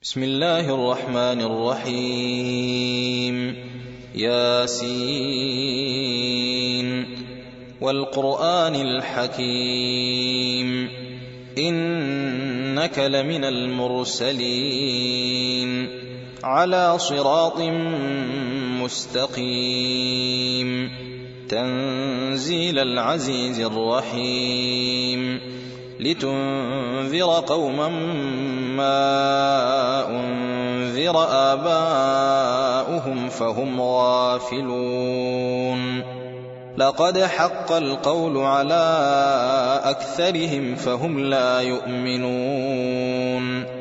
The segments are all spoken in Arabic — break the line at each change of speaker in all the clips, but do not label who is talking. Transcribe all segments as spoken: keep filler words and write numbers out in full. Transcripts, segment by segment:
بسم الله الرحمن الرحيم. ياسين والقرآن الحكيم إنك لمن المرسلين على صراط مستقيم تنزيل العزيز الرحيم لتنذر قوما ما أنذر آباؤهم فهم غافلون لقد حق القول على أكثرهم فهم لا يؤمنون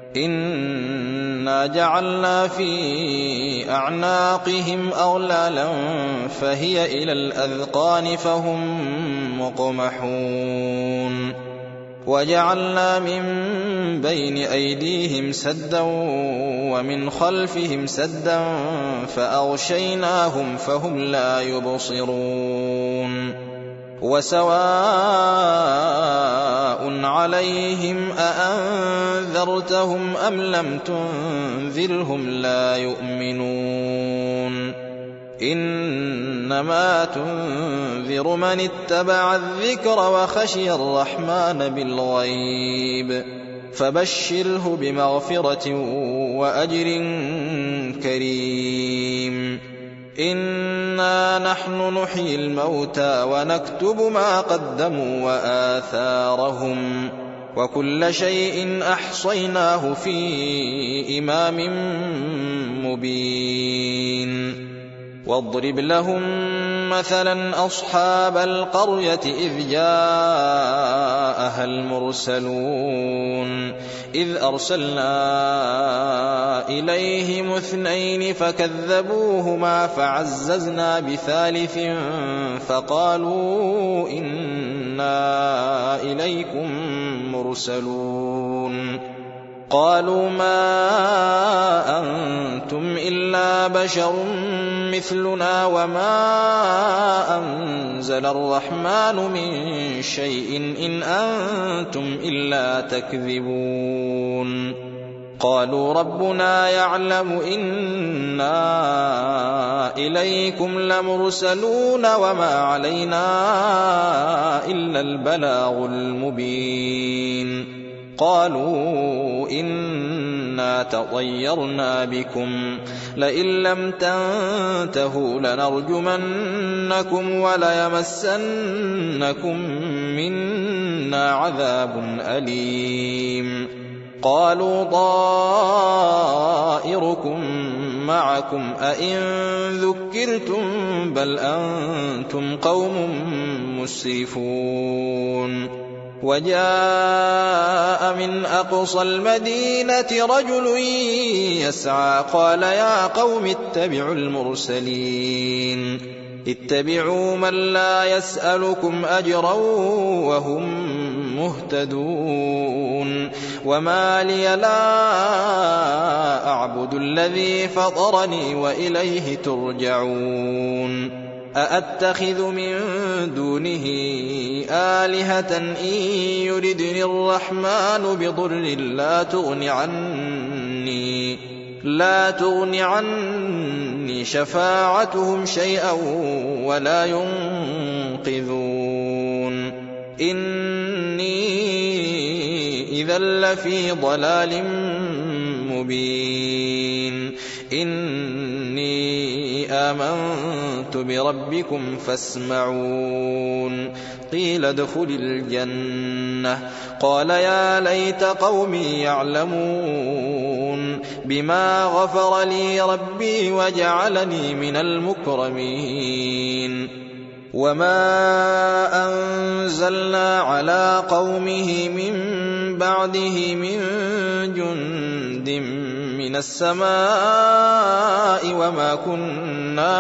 إنا جعلنا في أعناقهم أغلالا فهي إلى الأذقان فهم مقمحون وجعلنا من بين أيديهم سدا ومن خلفهم سدا فأغشيناهم فهم لا يبصرون وسواء عليهم أأنذرتهم أم لم تنذرهم لا يؤمنون إنما تنذر من اتبع الذكر وخشي الرحمن بالغيب فبشره بمغفرة وأجر كريم. إنا نحن نحيي الموتى ونكتب ما قدموا وآثارهم وكل شيء أحصيناه في إمام مبين. واضرب لهم مثلا أصحاب القرية إذ جاءها المرسلون إذ أرسلنا إليهم اثنين فكذبوهما فعززنا بثالث فقالوا إنا إليكم مرسلون قالوا ما أنتم إلا بشر مثلنا وما أنزل الرحمن من شيء إن أنتم إلا تكذبون قالوا ربنا يعلم إنا إليكم لمرسلون وما علينا إلا البلاغ المبين. قالوا إنا تطيرنا بكم لئن لم تنتهوا لنرجمنكم وليمسنكم منا عذاب أليم. قالوا طائركم معكم أئن ذكرتم بل أنتم قوم مسرفون. وجاء من أقصى المدينة رجل يسعى قال يا قوم اتبعوا المرسلين اتبعوا من لا يسألكم أجرا وهم مهتدون. وما لي لا أعبد الذي فطرني وإليه ترجعون. أأتخذ من دونه آلهة إن يردني الرحمن بضر لا تغن عني لا تغن عني شفاعتهم شيئا ولا ينقذون. إني إذا لفي ضلال مبين. إني آمنت بربكم فاسمعون. قيل ادخل الجنة قال يا ليت قومي يعلمون بما غفر لي ربي وجعلني من المكرمين. وما أنزلنا على قومه من بعده من جند من السماء وما كنا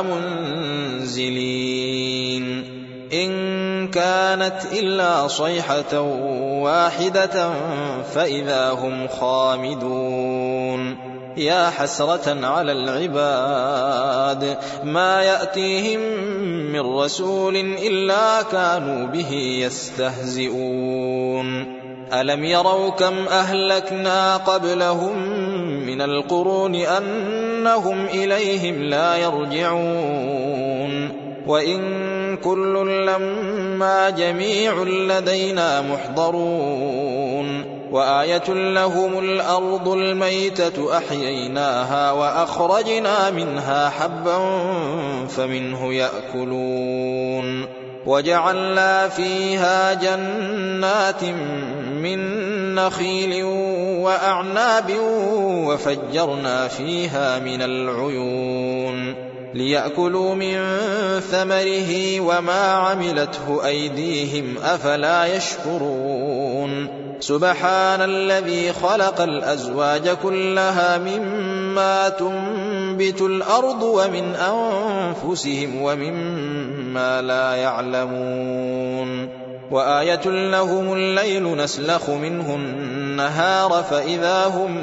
منزلين إن كانت إلا صيحة واحدة فإذا هم خامدون. يا حسرة على العباد ما يأتيهم من رسول إلا كانوا به يستهزئون. ألم يروا كم أهلكنا قبلهم من القرون أنهم إليهم لا يرجعون وإن كل لما جميع لدينا محضرون وآية لهم الأرض الميتة أحييناها وأخرجنا منها حبا فمنه يأكلون وجعلنا فيها جنات من نخيل وأعناب وفجرنا فيها من العيون ليأكلوا من ثمره وما عملته أيديهم أفلا يشكرون سبحان الذي خلق الأزواج كلها مما تنبت الأرض ومن أنفسهم ومما لا يعلمون وآية لهم الليل نسلخ منه النهار فإذا هم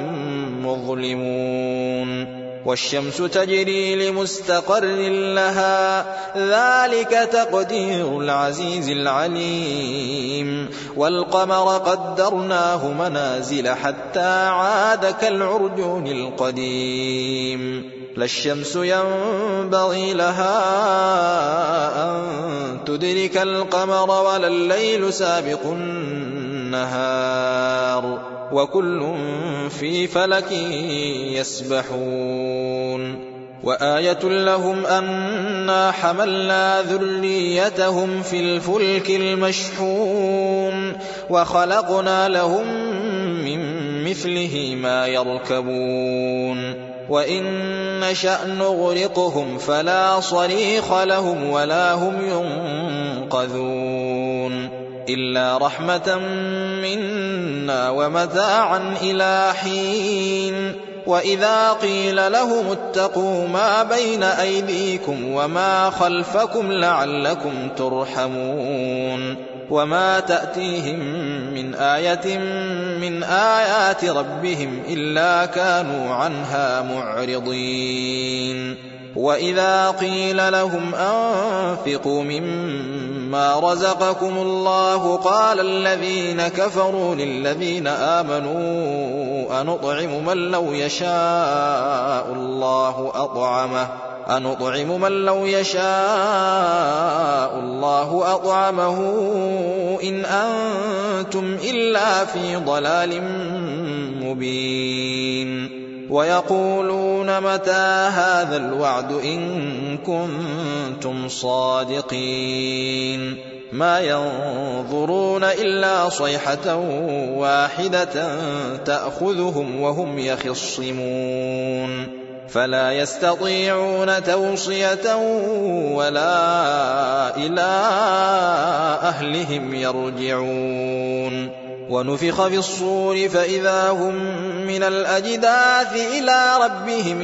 مظلمون والشمس تجري لمستقر لها ذلك تقدير العزيز العليم والقمر قدرناه منازل حتى عاد كالعرجون القديم لا الشمس ينبغي لها أن تدرك القمر ولا الليل سابق النهار وكل في فلك يسبحون وآية لهم أنا حملنا ذريتهم في الفلك المشحون وخلقنا لهم من مثله ما يركبون وإن نشأ نغرقهم فلا صريخ لهم ولا هم ينقذون إلا رحمة منا ومتاعا إلى حين وإذا قيل لهم اتقوا ما بين أيديكم وما خلفكم لعلكم ترحمون وما تأتيهم من آية من آيات ربهم إلا كانوا عنها معرضين وإذا قيل لهم أنفقوا مما رزقكم الله قال الذين كفروا للذين آمنوا أنطعم من لو يشاء الله أطعمه أنطعم من لو يشاء الله أطعمه إن أنتم إلا في ضلال مبين ويقولون متى هذا الوعد إن كنتم صادقين ما ينظرون إلا صيحة واحدة تأخذهم وهم يخصمون فلا يستطيعون توصية ولا إلى أهلهم يرجعون ونفخ في الصور فإذا هم من الأجداث إلى ربهم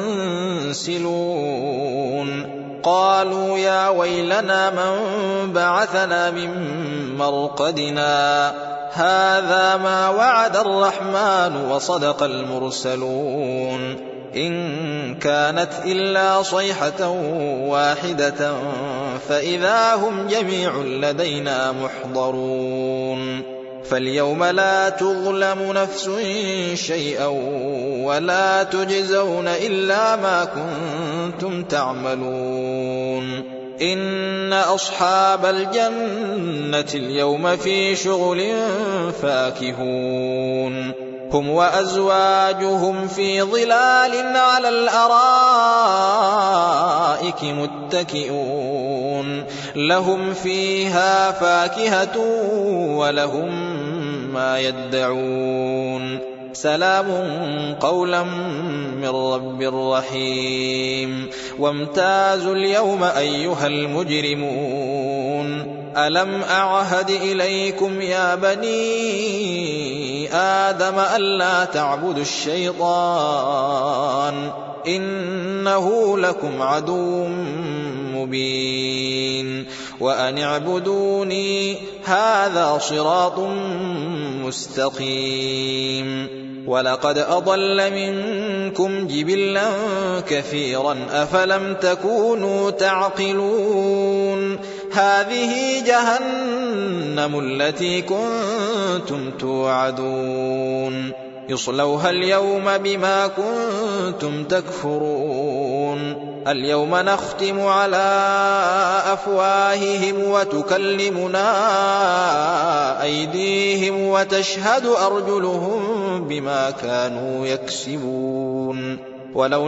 ينسلون قالوا يا ويلنا من بعثنا من مرقدنا هذا ما وعد الرحمن وصدق المرسلون إن كانت إلا صيحة واحدة فإذا هم جميع لدينا محضرون فاليوم لا تظلم نفس شيئا ولا تجزون إلا ما كنتم تعملون إن أصحاب الجنة اليوم في شغل فاكهون هم وأزواجهم في ظلال على الأرائك متكئون لهم فيها فاكهة ولهم ما يدعون سلام قولا من رب رحيم وامتازوا اليوم أيها المجرمون ألم أعهد إليكم يا بني آدم ألا تعبدوا الشيطان إنه لكم عدو مبين وأن اعبدوني هذا صراط مستقيم ولقد أضل منكم جبلا كثيرا أفلم تكونوا تعقلون هذه جهنم التي كنتم توعدون يصلوها اليوم بما كنتم تكفرون اليوم نختم على أفواههم وتكلمنا أيديهم وتشهد أرجلهم بما كانوا يكسبون ولو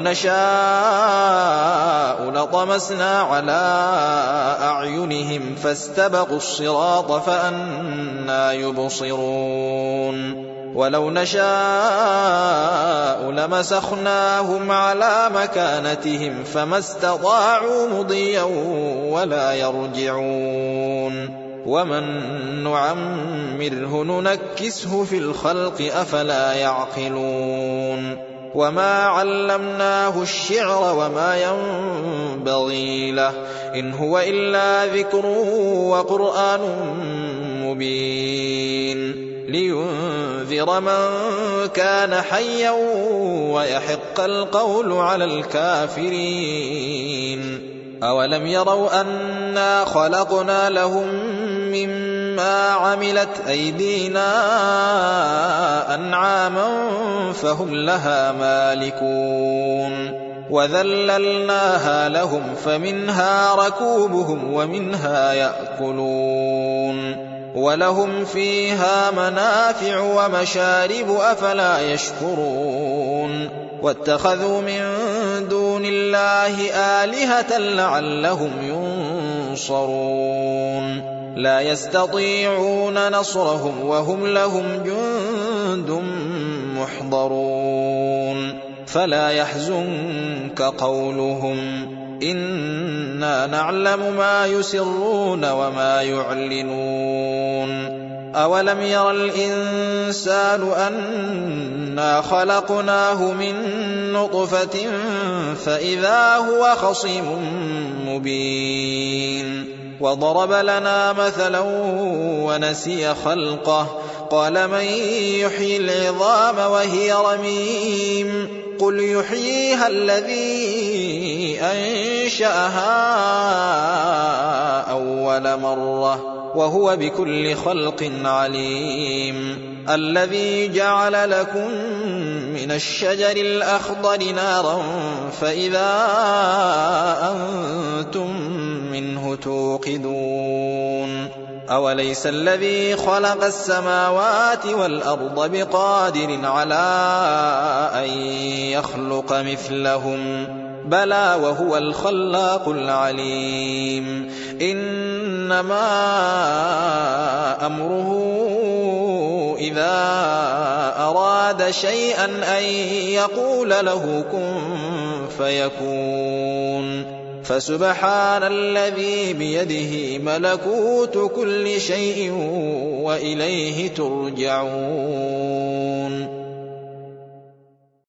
نشاء لطمسنا على أعينهم فاستبقوا الصراط فأنى يبصرون ولو نشاء لمسخناهم على مكانتهم فما استطاعوا مضيا ولا يرجعون ومن نعمره ننكسه في الخلق أفلا يعقلون وما علمناه الشعر وما ينبغي له إن هو إلا ذكر وقرآن مبين لينذر من كان حيا ويحق القول على الكافرين أولم يروا أنا خلقنا لهم مما عملت أيدينا أنعاما فهم لها مالكون وذللناها لهم فمنها ركوبهم ومنها يأكلون ولهم فيها منافع ومشارب أفلا يشكرون واتخذوا من دون الله آلهة لعلهم ينصرون لا يستطيعون نصرهم وهم لهم جند محضرون فلا يحزنك قولهم إنا نعلم ما يسرون وما يعلنون أولم ير الإنسان أنا خلقناه من نطفة فإذا هو خصيم مبين وضرب لنا مثلا ونسي خلقه قال من يحيي العظام وهي رميم قل يحييها الذي أنشأها أول مرة وهو بكل خلق عليم الذي جعل لكم من الشجر الأخضر نارا فإذا أنتم منه توقدون أوليس الذي خلق السماوات والأرض بقادر على أن يخلق مثلهم بلى وهو الخلاق العليم إنما أمره إذا أراد شيئا أن يقول له كن فيكون فسبحان الذي بيده ملكوت كل شيء وإليه ترجعون